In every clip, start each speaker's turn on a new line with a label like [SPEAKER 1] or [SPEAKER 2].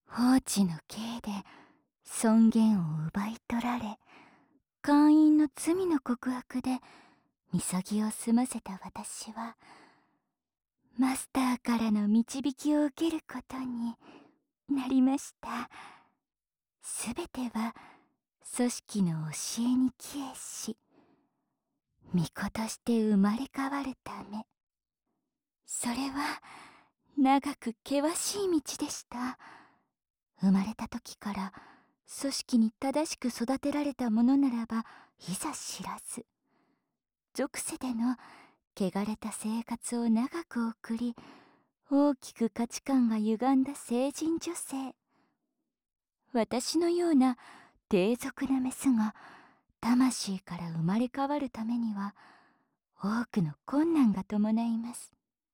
[SPEAKER 1] 放置の刑で尊厳を奪い取られ、姦淫の罪の告白でみそぎを済ませた私は、マスターからの導きを受けることになりました。すべては組織の教えに帰依し、巫女として生まれ変わるため。それは長く険しい道でした。生まれた時から組織に正しく育てられたものならばいざ知らず、俗世での汚れた生活を長く送り、大きく価値観が歪んだ成人女性。私のような低俗なメスが魂から生まれ変わるためには多くの困難が伴います。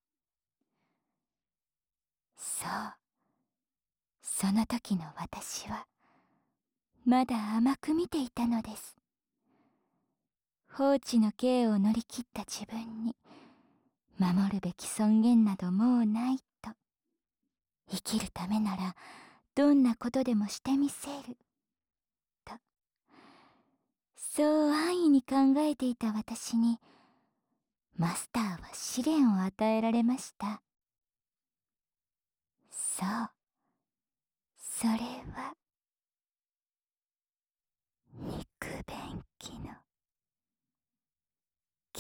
[SPEAKER 1] そう、その時の私はまだ甘く見ていたのです。放置の刑を乗り切った自分に守るべき尊厳などもうないと。生きるためならどんなことでもしてみせると、そう安易に考えていた私にマスターは試練を与えられました。そう、それは肉便器の刑。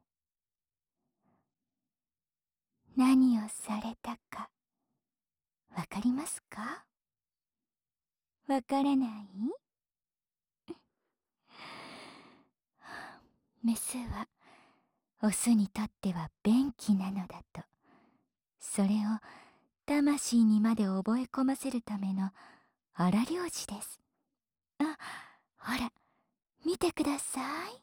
[SPEAKER 1] 何をされたかわかりますか？わからない？メスはオスにとっては便器なのだと、それを魂にまで覚え込ませるための荒療治です。あ、ほら見てください。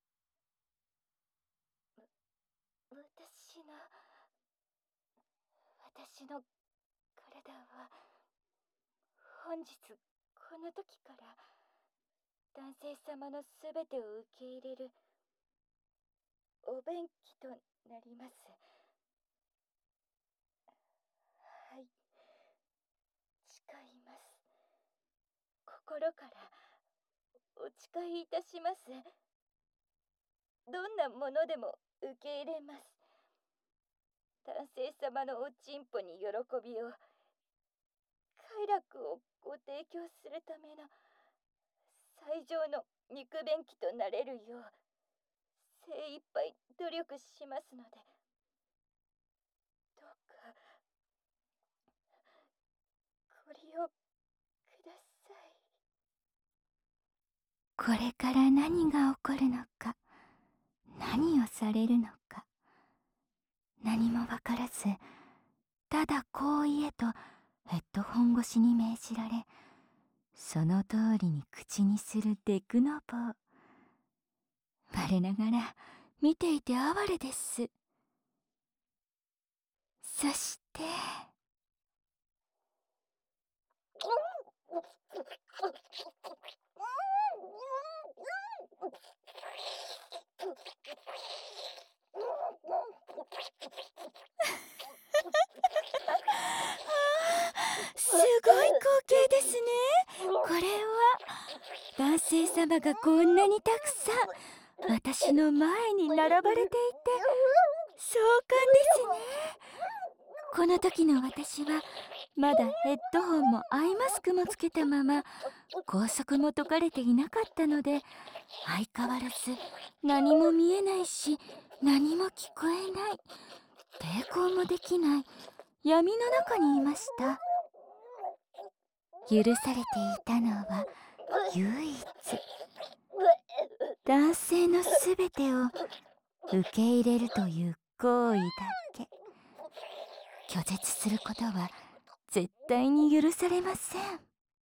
[SPEAKER 1] 私の体は本日この時から男性様のすべてを受け入れるお便器となります。はい、誓います。心からお誓いいたします。どんなものでも受け入れます。男性様のおちんぽに喜びを、快楽をご提供するための最上の肉便器となれるよう精一杯努力しますので、どうかご利用ください。これから何が起こるのか、何をされるのか、何もわからず、ただこう言えとヘッドホン越しに命じられ、その通りに口にするデクノボー。我ながら見ていて哀れです。そしてすごい光景ですね。これは男性様がこんなにたくさん私の前に並ばれていて壮観ですね。この時の私はまだヘッドホンもアイマスクもつけたまま、拘束も解かれていなかったので、相変わらず何も見えないし何も聞こえない、抵抗もできない闇の中にいました。許されていたのは唯一男性のすべてを受け入れるという行為だけ。拒絶することは絶対に許されません。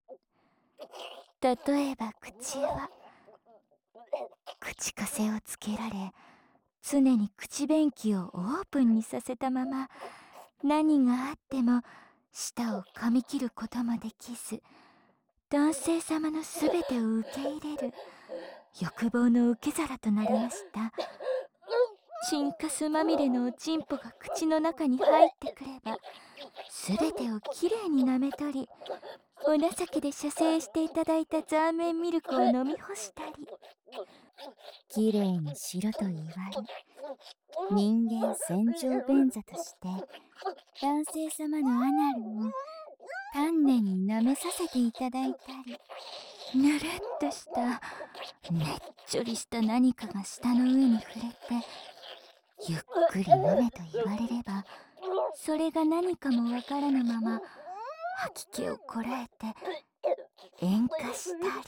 [SPEAKER 1] 例えば口は口枷をつけられ、常に口便器をオープンにさせたまま、何があっても舌を噛み切ることもできず、男性様のすべてを受け入れる欲望の受け皿となりました。 チンカスまみれのおちんぽが口の中に入ってくれば、すべてをきれいに舐め取り、お情けで射精していただいたザーメンミルクを飲み干したり、きれいにしろと言われ、人間洗浄便座として男性様のアナルを丹念に舐めさせていただいたり、ぬるっとしたねっちょりした何かが舌の上に触れて、ゆっくり飲めと言われれば、それが何かもわからぬまま吐き気をこらえて塩化したり。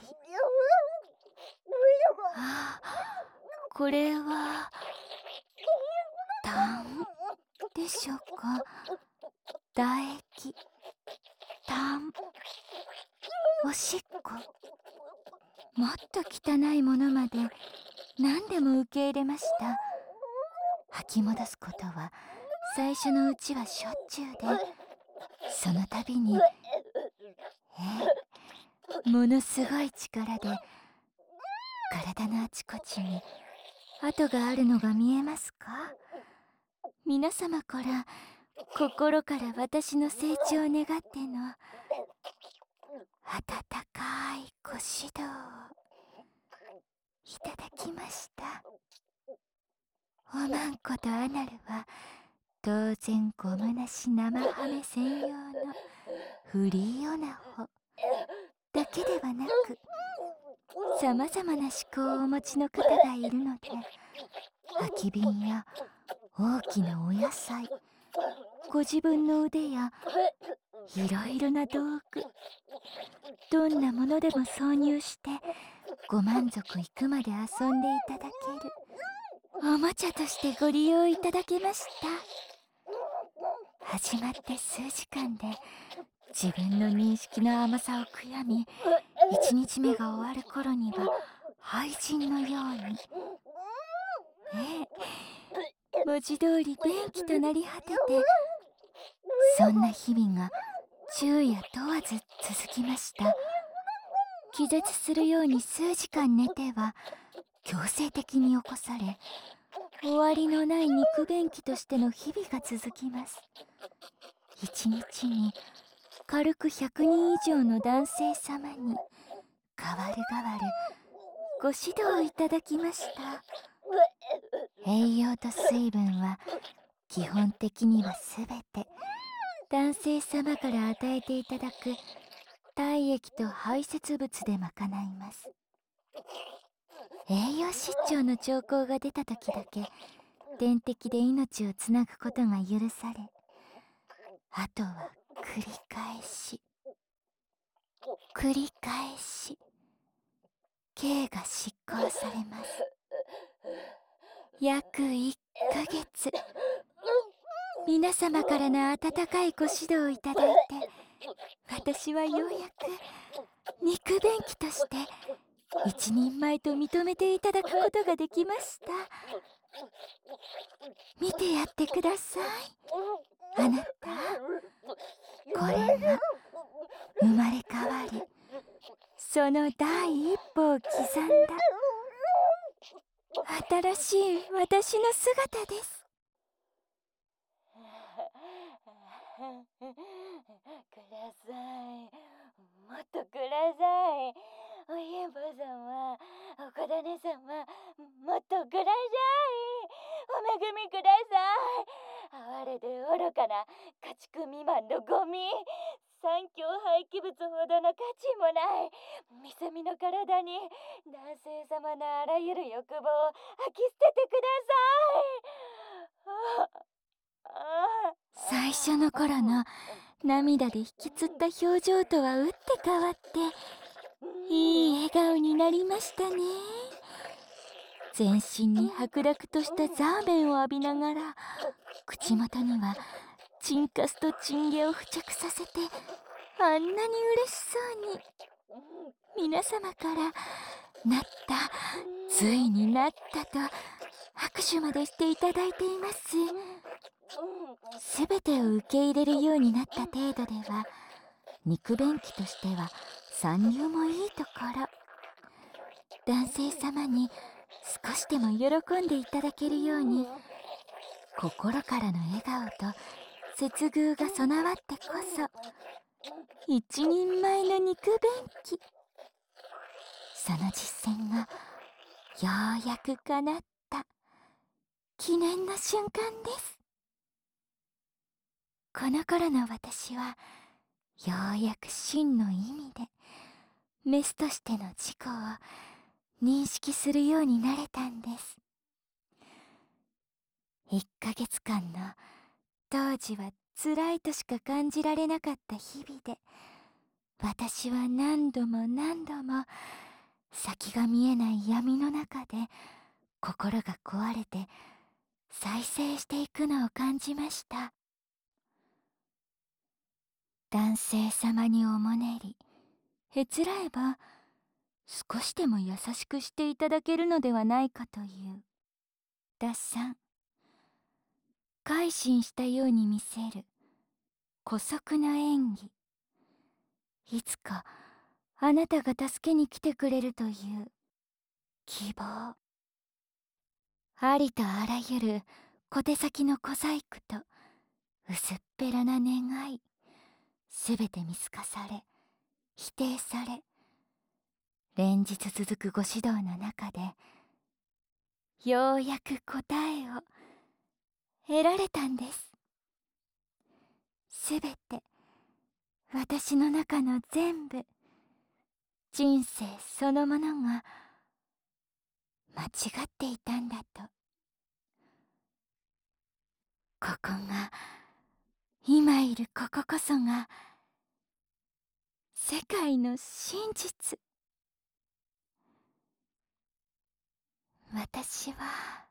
[SPEAKER 1] ああ、これは痰でしょうか。唾液、痰、おしっこ、もっと汚いものまで何でも受け入れました。吐き戻すことは最初のうちはしょっちゅうで、その度にものすごい力で体のあちこちに跡があるのが見えますか。皆様から心から私の成長を願っての温かいご指導をいただきました。おまんことアナルは当然ゴムなし生ハメ専用のフリーオナホだけではなく、さまざまな思考をお持ちの方がいるので、空き瓶や大きなお野菜、ご自分の腕やいろいろな道具、どんなものでも挿入してご満足いくまで遊んでいただけるおもちゃとしてご利用いただけました。始まって数時間で自分の認識の甘さを悔やみ、1日目が終わる頃には廃人のように、文字通り便器となり果てて、そんな日々が昼夜問わず続きました。気絶するように数時間寝ては強制的に起こされ、終わりのない肉便器としての日々が続きます。一日に軽く100人以上の男性様に代わる代わるご指導をいただきました。栄養と水分は基本的にはすべて男性様から与えていただく体液と排泄物で賄います。栄養失調の兆候が出た時だけ点滴で命をつなぐことが許され、あとは繰り返し繰り返し刑が執行されます。約1ヶ月、皆様からの温かいご指導をいただいて、私はようやく肉便器として一人前と認めていただくことができました。見てやってください、あなた。これが生まれ変わり、その第一歩を刻んだ新しい私の姿です。ください、もっとください。おひえば様、おこだね様、もっとください。お恵みください。哀れで愚かな家畜未満のゴミ、産業廃棄物ほどの価値もないみさみの体に男性様のあらゆる欲望を吐き捨ててください。最初の頃の涙で引きつった表情とは打って変わっていい笑顔になりましたね。全身に白濁としたザーメンを浴びながら、口元にはチンカスとチンゲを付着させて、あんなに嬉しそうに皆様からなった、ついになったと拍手までしていただいています。すべてを受け入れるようになった程度では、肉便器としては参入もいいところ。男性様に少しでも喜んでいただけるように、心からの笑顔と接遇が備わってこそ一人前の肉便器。その実践がようやく叶った記念の瞬間です。この頃の私はようやく真の意味でメスとしての自己を認識するようになれたんです。1ヶ月間の当時は辛いとしか感じられなかった日々で、私は何度も何度も先が見えない闇の中で心が壊れて再生していくのを感じました。男性様におもねりへつらえば少しでも優しくしていただけるのではないかという打算。改心したように見せる姑息な演技。いつかあなたが助けに来てくれるという希望。ありとあらゆる小手先の小細工と薄っぺらな願い、すべて見透かされ否定され、連日続くご指導の中でようやく答えを得られたんです。すべて私の中の全部、人生そのものが間違っていたんだと。ここが、今いるこここそが世界の真実。私は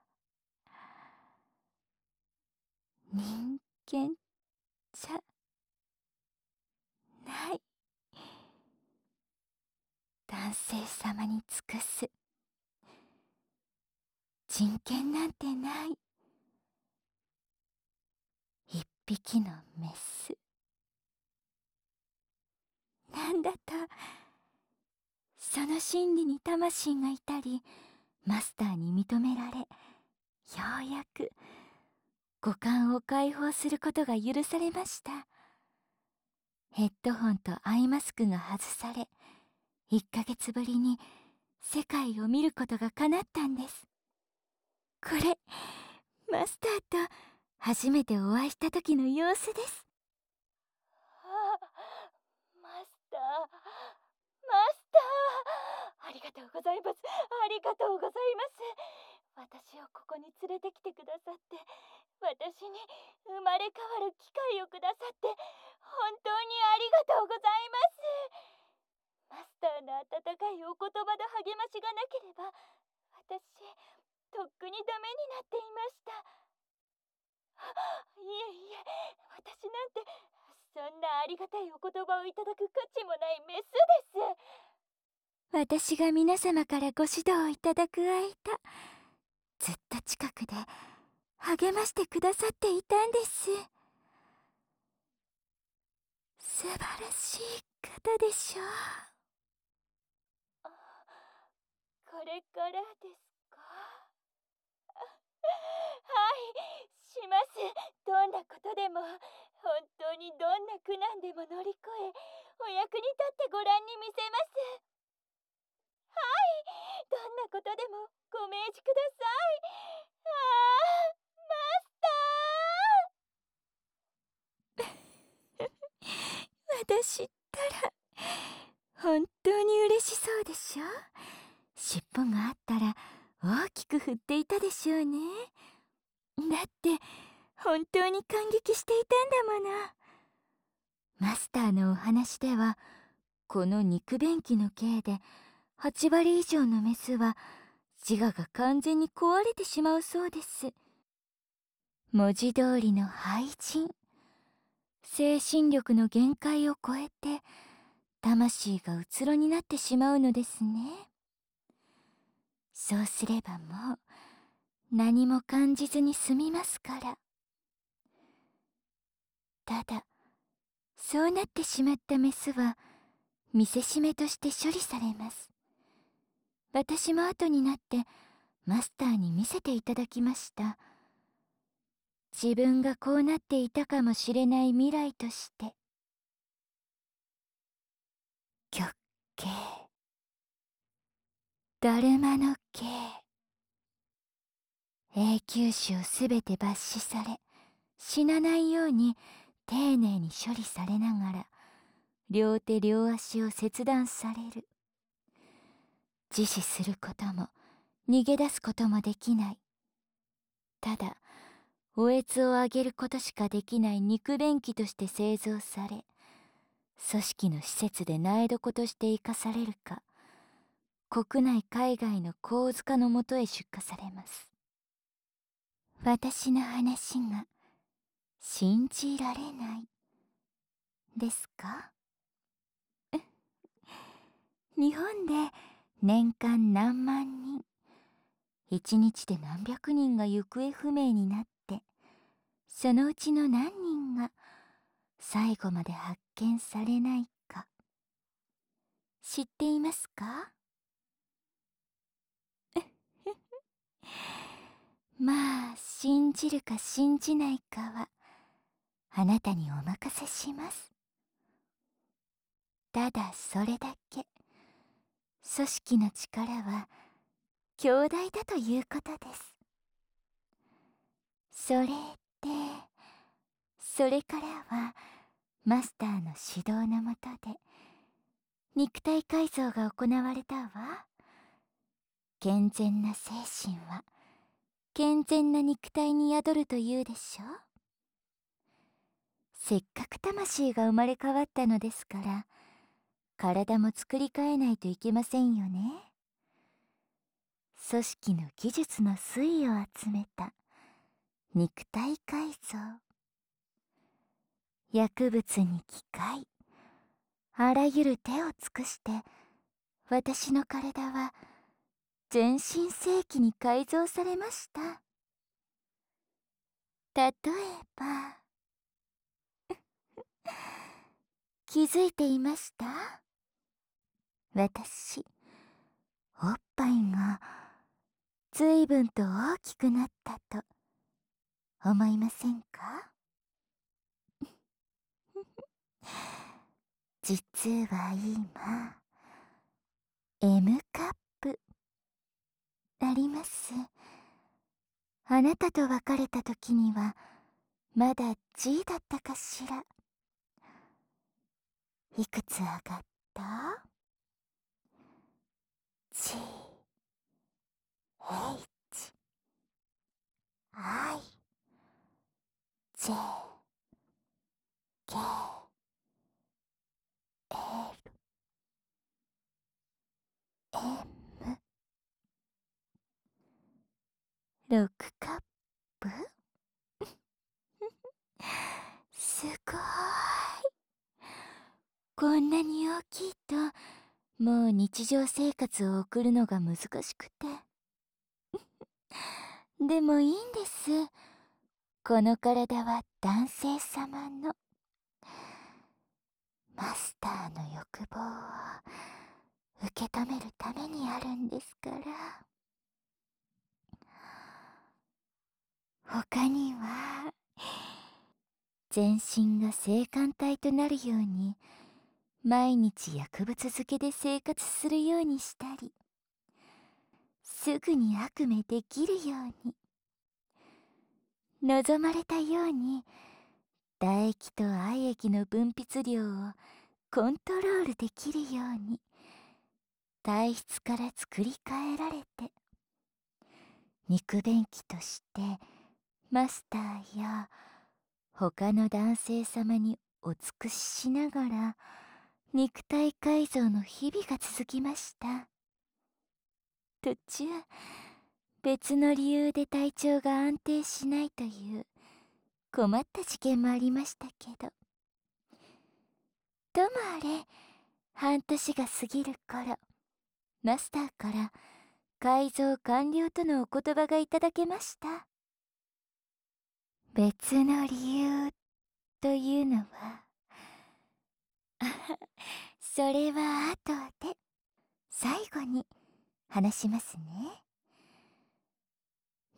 [SPEAKER 1] 人間じゃない。男性様に尽くす。人権なんてない。一匹のメス。なんだと、その真理に魂がいたり、マスターに認められ、ようやく五感を解放することが許されました。ヘッドホンとアイマスクが外され、1ヶ月ぶりに世界を見ることが叶ったんです。これ、マスターと初めてお会いした時の様子です。マスター、マスター、ありがとうございます。ありがとうございます。私をここに連れてきてくださって、私に生まれ変わる機会をくださって、本当にありがとうございます。マスターの温かいお言葉の励ましがなければ、私、とっくにダメになっていました。いえいえ、私なんて、そんなありがたいお言葉をいただく価値もないメスです。私が皆様からご指導をいただく間、ずっと近くで励ましてくださっていたんです。素晴らしい方でしょう。これからですか？はい、します。どんなことでも、本当にどんな苦難でも乗り越え、お役に立ってご覧に見せます。はい、どんなことでもご命じください。ああ、マスター私ったら、本当に嬉しそうでしょ？尻尾があったら大きく振っていたでしょうね。だって本当に感激していたんだもの。マスターのお話では、この肉便器の刑で8割以上のメスは自我が完全に壊れてしまうそうです。文字通りの廃人。精神力の限界を超えて魂がうつろになってしまうのですね。そうすればもう何も感じずに済みますから。ただ、そうなってしまったメスは見せしめとして処理されます。私も後になってマスターに見せていただきました。自分がこうなっていたかもしれない未来として。極刑、だるまの刑、永久種をすべて抜歯され、死なないように丁寧に処理されながら、両手両足を切断される。自死することも逃げ出すこともできない。ただおえつをあげることしかできない肉便器として製造され、組織の施設で苗床として生かされるか、国内海外の神塚のもとへ出荷されます。私の話が信じられないですか？日本で年間何万人、一日で何百人が行方不明になって、そのうちの何人が最後まで発見されないか、知っていますか？まあ、信じるか信じないかはあなたにお任せします。ただそれだけ、組織の力は強大だということです。それで、それからはマスターの指導のもとで肉体改造が行われたわ。健全な精神は健全な肉体に宿るというでしょう。せっかく魂が生まれ変わったのですから、体も作り変えないといけませんよね。組織の技術の粋を集めた肉体改造、薬物に機械、あらゆる手を尽くして私の体は全身正規に改造されました。例えば、気づいていました？私、おっぱいが随分と大きくなったと思いませんか？実は今 M カップあります。あなたと別れた時にはまだ G だったかしら。いくつ上がった？ G、 H、 I、 J、 K、 L、 M、 6カップ。すごい。こんなに大きいともう日常生活を送るのが難しくて。でもいいんです。この体は男性様の。マスターの欲望を受け止めるためにあるんですから。他には全身が性感帯となるように毎日薬物漬けで生活するようにしたり、すぐに悪夢できるように、望まれたように唾液と愛液の分泌量をコントロールできるように体質から作り変えられて、肉便器としてマスターや他の男性様にお尽くししながら肉体改造の日々が続きました。途中別の理由で体調が安定しないという困った事件もありましたけど、ともあれ半年が過ぎる頃、マスターから改造完了とのお言葉がいただけました。別の理由というのはそれは後で最後に話しますね。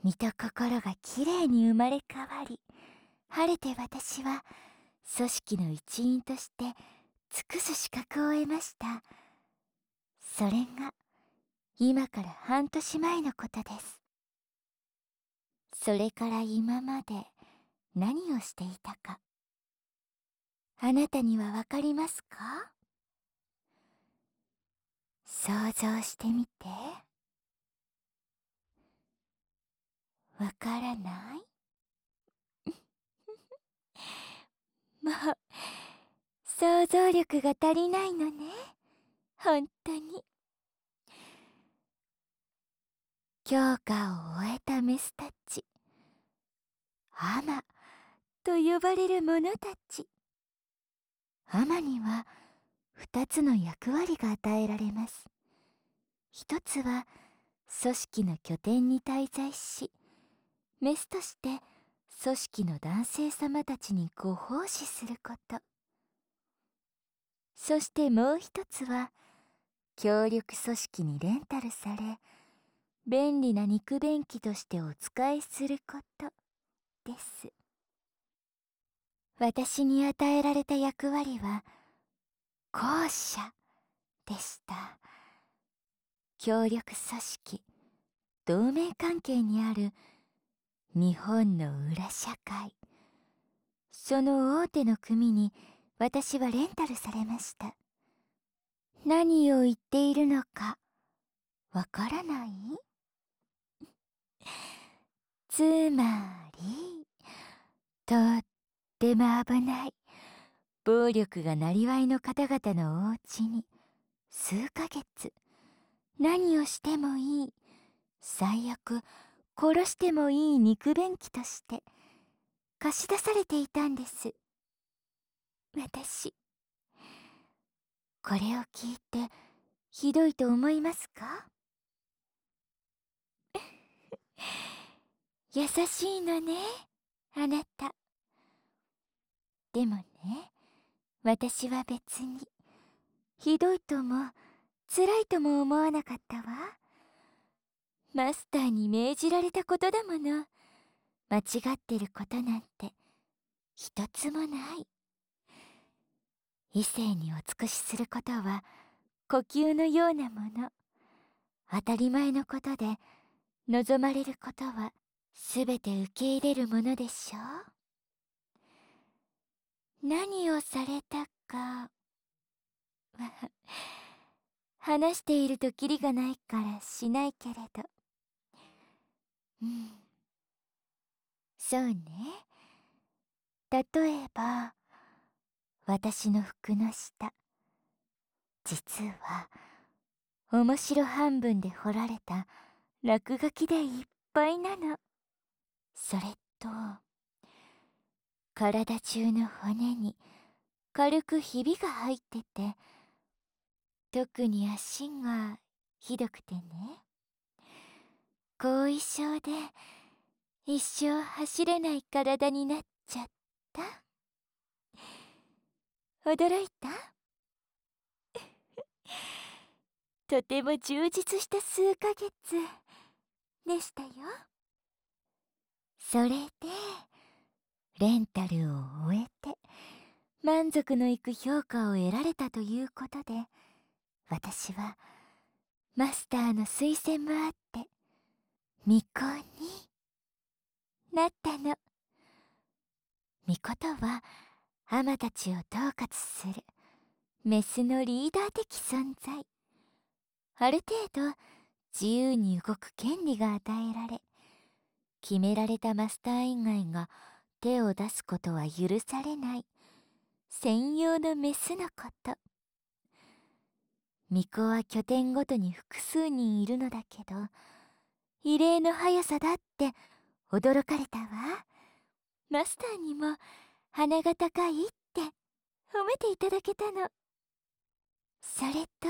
[SPEAKER 1] 身と心がきれいに生まれ変わり、晴れて私は組織の一員として尽くす資格を得ました。それが今から半年前のことです。それから今まで何をしていたか、あなたにはわかりますか？想像してみて。わからない？もう想像力が足りないのね、本当に。強化を終えたメスたち、アマと呼ばれる者たち。アマには2つの役割が与えられます。一つは組織の拠点に滞在し、メスとして組織の男性様たちにご奉仕すること。そしてもう一つは協力組織にレンタルされ、便利な肉便器としてお使いすることです。私に与えられた役割は後者でした。協力組織、同盟関係にある日本の裏社会、その大手の組に私はレンタルされました。何を言っているのかわからない？つまり、とっても危ない暴力がなりわいの方々のお家に数ヶ月何をしてもいい、最悪殺してもいい肉便器として貸し出されていたんです。私、これを聞いてひどいと思いますか？優しいのね、あなた。でもね、私は別にひどいとも辛いとも思わなかったわ。マスターに命じられたことだもの。間違ってることなんて一つもない。異性にお尽くしすることは呼吸のようなもの。当たり前のことで、望まれることはすべて受け入れるものでしょう。何をされたかは話しているとキリがないからしないけれど、そうね。例えば私の服の下、実は面白半分で彫られた落書きでいっぱいなの。それと体中の骨に軽くひびが入ってて、特に足がひどくてね、後遺症で一生走れない体になっちゃった。驚いた？とても充実した数ヶ月でしたよ。それでレンタルを終えて満足のいく評価を得られたということで、私はマスターの推薦もあって巫女になったの。巫女とはアマたちを統括するメスのリーダー的存在。ある程度自由に動く権利が与えられ、決められたマスター以外が手を出すことは許されない専用のメスのこと。巫女は拠点ごとに複数人いるのだけど、異例の速さだって驚かれたわ。マスターにも鼻が高いって褒めていただけたの。それと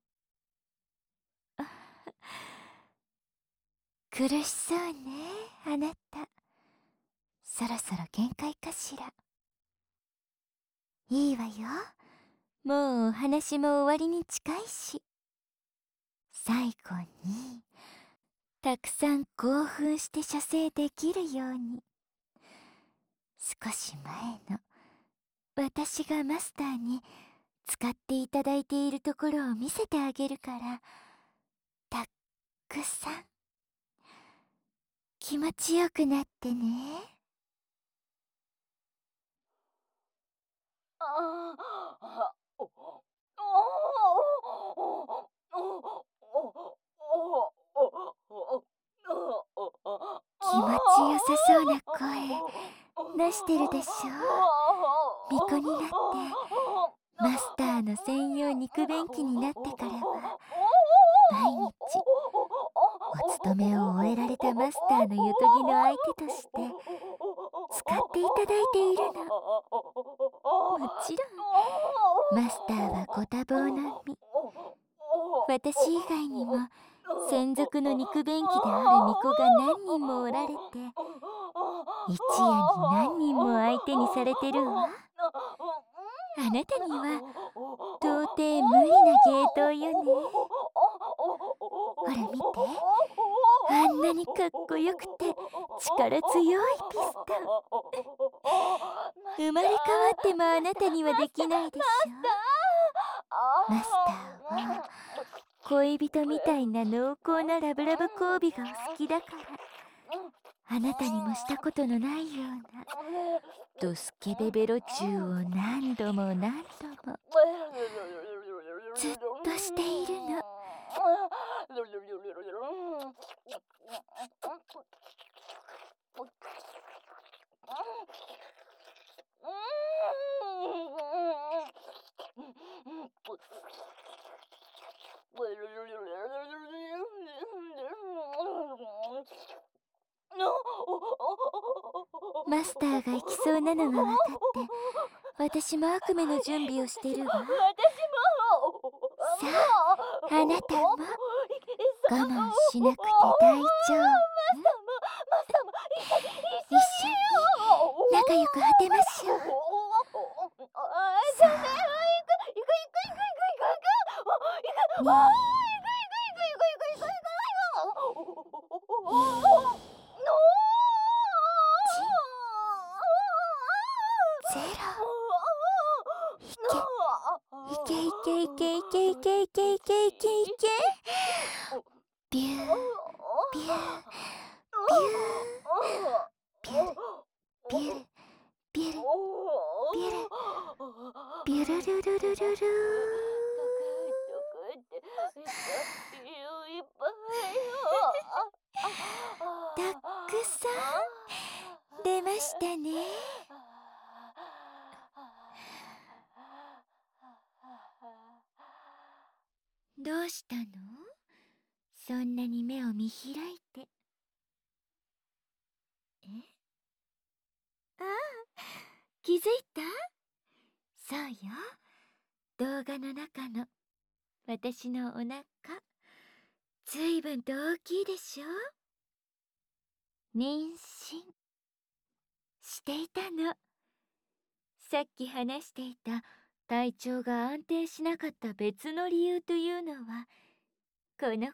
[SPEAKER 1] 苦しそうね、あなた。そろそろ限界かしら。いいわよ、もうお話も終わりに近いし。最後にたくさん興奮して射精できるように、少し前の私がマスターに使っていただいているところを見せてあげるから、たっくさん気持ちよくなってね。気持ちよさそうな声出してるでしょ。巫女になってマスターの専用肉便器になってからは、毎日お勤めを終えられたマスターのゆとぎの相手として使っていただいているの。もちろんマスターはご多忙の身、私以外にも専属の肉便器である巫女が何人もおられて、一夜に何人も相手にされてるわ。あなたには到底無理な芸当よね。ほら見て、あんなにかっこよくて力強いピストン。生まれ変わってもあなたにはできないでしょ。マスターは恋人みたいな濃厚なラブラブ交尾がお好きだから、あなたにもしたことのないようなドスケベベロチューを何度も何度もずっとしているの。マスターが行きそうなのが分かって、私も悪夢の準備をしてるわ。さあ、あなたも我慢しなくて大丈夫。一緒に仲良く果てましょう。さあ、ゼロ。いけいけいけいけいけいけいけいけいけいけ。ビュービュービュービュルビュルビュルビュルビュルルルルルルー。たくさん出ましたね。どうしたの？そんなに目を見開いて。ああ、気づいた？そうよ、動画の中の私のお腹、ずいぶんと大きいでしょ。妊娠していたの。さっき話していた体調が安定しなかった別の理由というのはこのこと。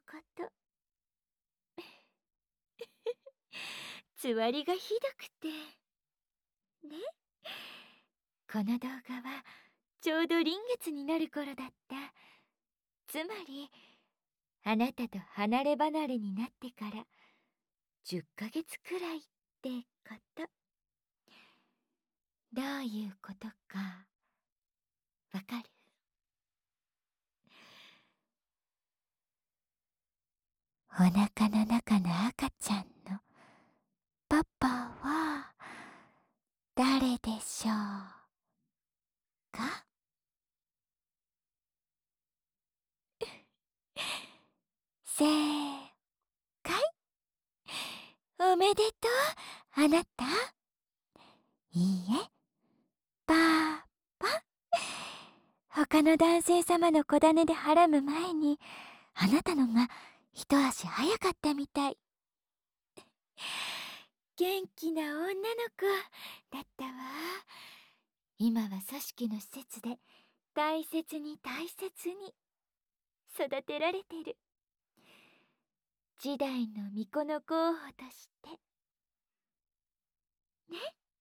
[SPEAKER 1] つわりがひどくてね。この動画はちょうど臨月になる頃だった。つまりあなたと離れ離れになってから10ヶ月くらいってこと。どういうことかわかる？お腹の中の赤ちゃんのパパは誰でしょうか？正解。おめでとう、あなた。いいえ、パパ。他の男性様の子種ではらむ前にあなたのが一足早かったみたい。元気な女の子だったわ。今は組織の施設で大切に大切に育てられてる。 一代の巫女の候補としてね。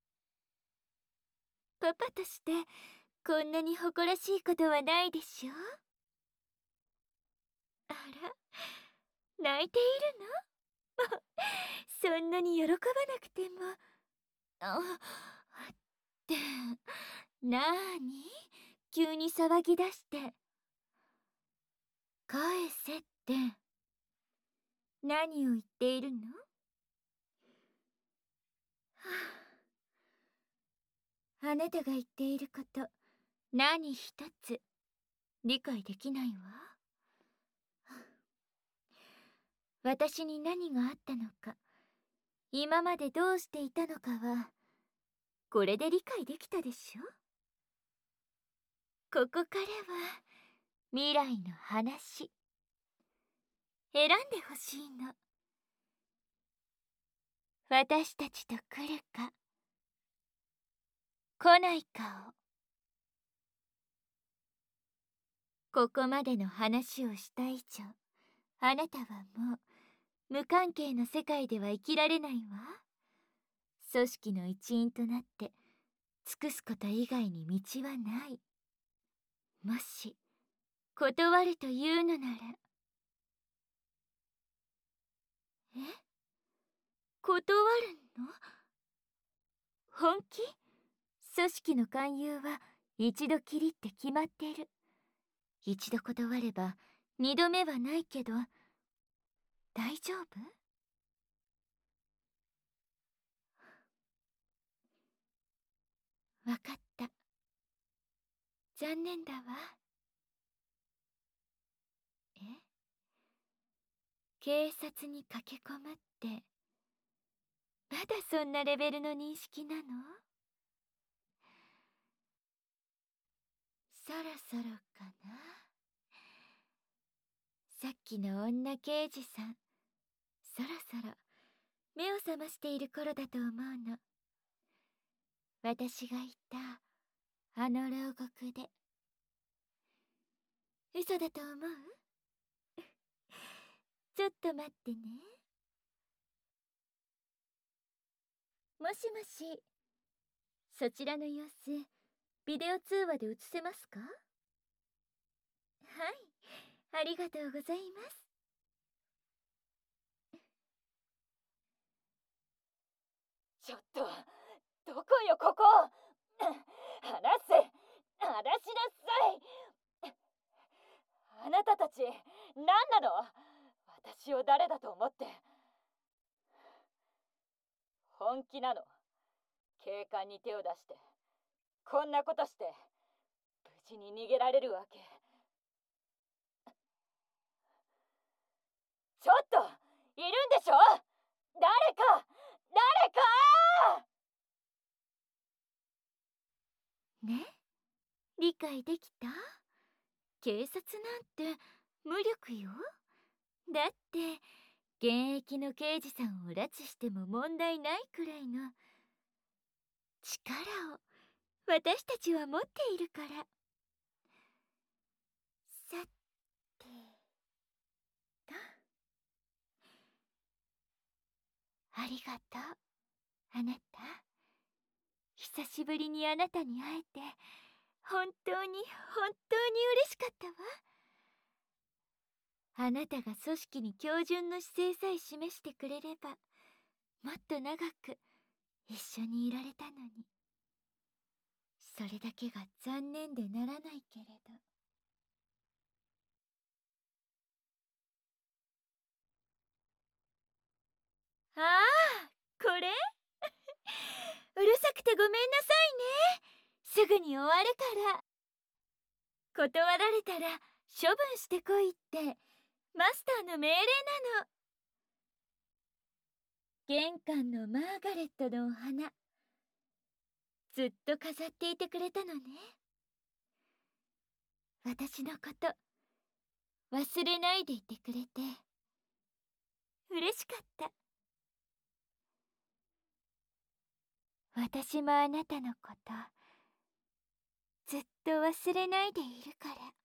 [SPEAKER 1] パパとしてこんなに誇らしいことはないでしょ。あら、泣いているの？そんなに喜ばなくても。ってなーに、急に騒ぎ出して。返せって何を言っているの？あなたが言っていること何一つ理解できないわ。私に何があったのか、今までどうしていたのかはこれで理解できたでしょ。ここからは未来の話選んでほしいの。私たちと来るか来ないかを。ここまでの話をした以上、あなたはもう無関係の世界では生きられないわ。組織の一員となって尽くすこと以外に道はない。もし断るというのなら。え？断るの？本気？組織の勧誘は一度きりって決まってる。一度断れば二度目はないけど、大丈夫？わかった。残念だわ。え？警察に駆け込むって、まだそんなレベルの認識なの？そろそろかな。さっきの女刑事さん、そろそろ目を覚ましている頃だと思うの。私が言ったあの牢獄で。嘘だと思う？ちょっと待ってね。もしもし、そちらの様子ビデオ通話で映せますか？はい、ありがとうございます。
[SPEAKER 2] ちょっと、どこよここ。話せ、話しなさい。あなたたち何なの？私を誰だと思って。本気なの？警官に手を出してこんなことして無事に逃げられるわけ？ちょっといるんでしょ？誰か誰か！
[SPEAKER 1] ね、理解できた？警察なんて無力よ。だって現役の刑事さんを拉致しても問題ないくらいの力を私たちは持っているから。さてと、ありがとう、あなた。久しぶりにあなたに会えて本当に本当に嬉しかったわ。あなたが組織に標準の姿勢さえ示してくれれば、もっと長く一緒にいられたのに。それだけが残念でならないけれど。ああ、これうるさくてごめんなさいね。すぐに終わるから。断られたら処分してこいってマスターの命令なの。玄関のマーガレットのお花、ずっと飾っていてくれたのね。私のこと忘れないでいてくれて嬉しかった。私もあなたのことずっと忘れないでいるから。